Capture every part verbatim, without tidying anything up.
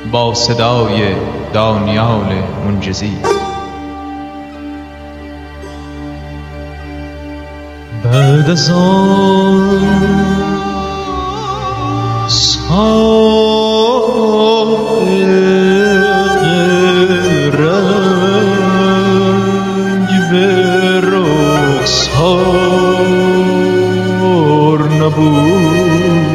با صدای دانیال منجزی. بعد از آن سائق رنگ به رخسار نبود،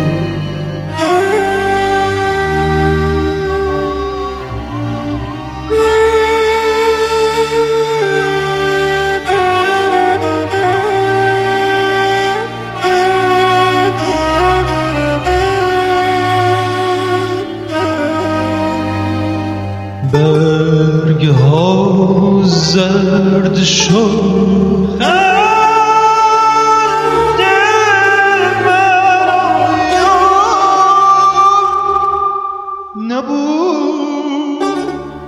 برگ ها زرد شد، خنده برایم نبود.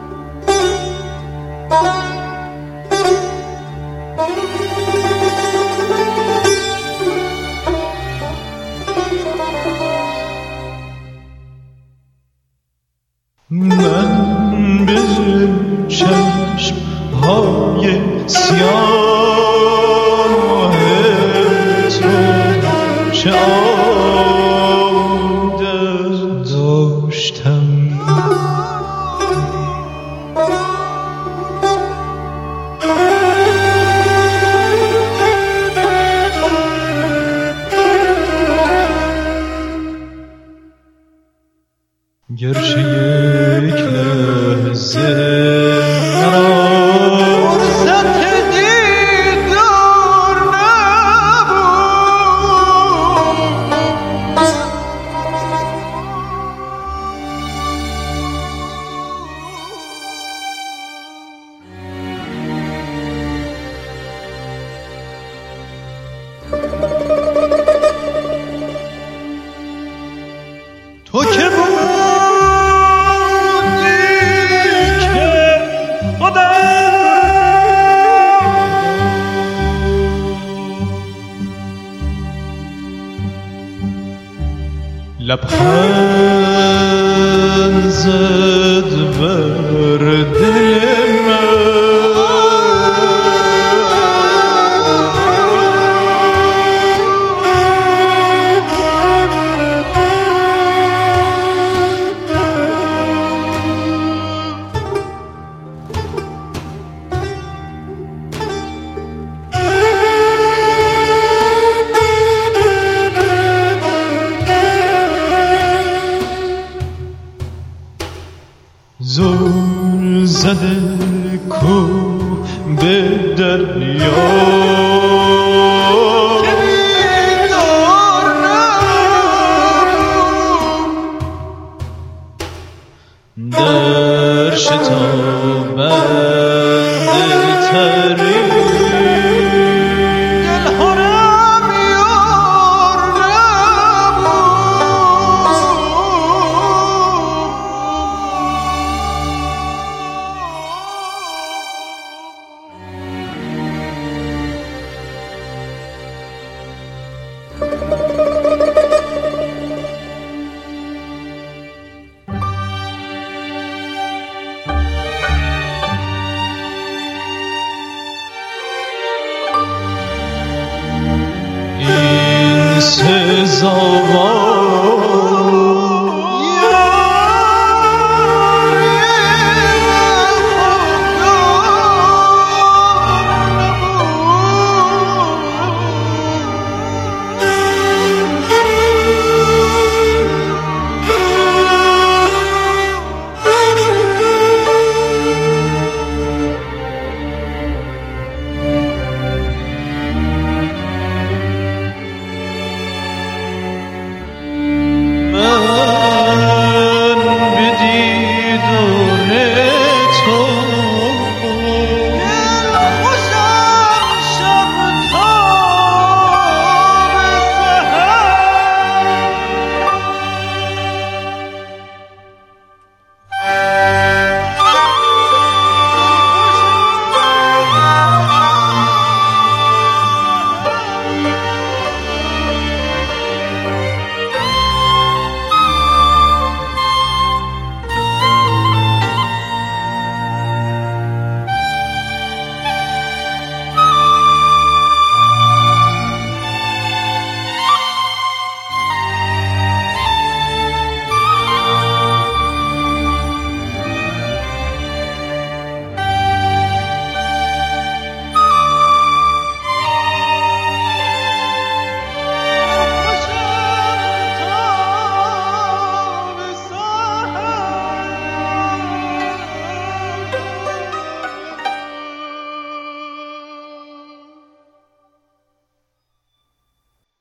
من به چشم های سیاه تو چه عادت داشتم، گرچه یک لحظه مرا فرصت دیدار نبود. تو که لبخند زد بر دل من، زل زده کو به دریا که بیدار نبود، در شتابند تری دلهارم یار این سزاوار